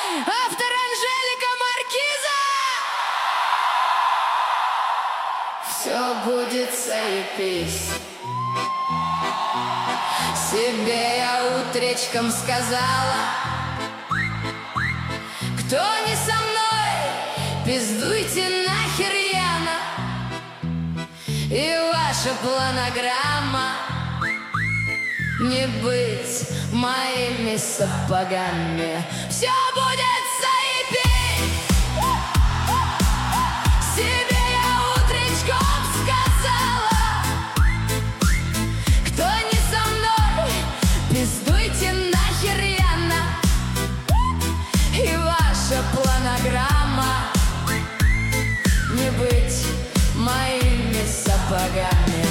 Автор Анжелика Маркиза. Все будет заебись. Себе я утречком сказала: кто не со мной, пиздуйте нахер, Яна. И ваша планограмма не быть моими сапогами. Все будет заебись. Себе я утречком сказала: кто не со мной, пиздуйте нахер, Яна. И ваша планограмма не быть моими сапогами.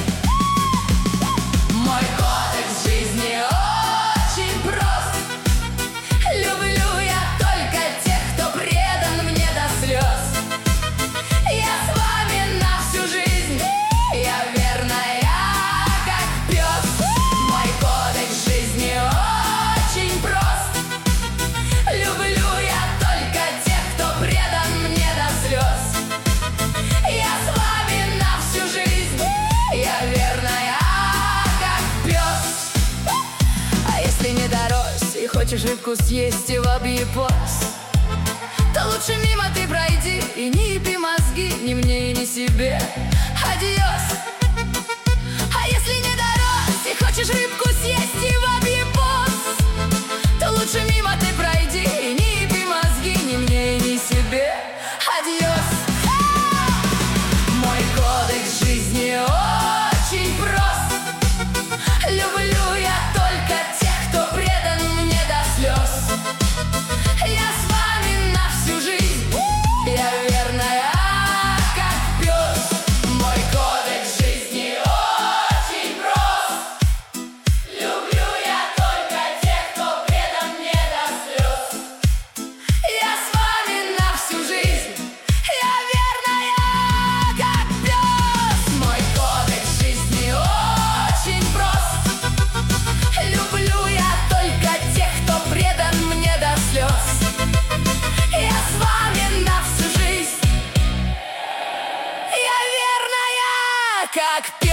Мой кодекс жизни очень прост. Люблю я только тех, кто предан мне до слез. Я с вами на всю жизнь, я верная, как пес. Мой кодекс жизни очень прост. Люблю я только тех, кто предан мне до слез. Я с вами на всю жизнь, я верная, как пес. А если не дорос и хочешь рыбку съесть и в объебос, то лучше мимо ты пройди и не еби мозги ни мне и ни себе. Адьос. А если не дорос и хочешь рыбку съесть и в объебос, то лучше мимо ты пройди и не еби мозги ни мне и ни себе. Адьос. Мой кодекс жизни очень прост. Люблю я только тех, кто предан мне до слез. Я с вами на всю жизнь, я верная, как пес. Мой кодекс жизни очень прост. Люблю я только тех, кто предан мне до слез. Я с вами на всю жизнь, я верная, как пес. Мой кодекс жизни очень прост. Люблю я только тех, кто предан мне до слез. Я с вами на всю жизнь, я верная, как пес.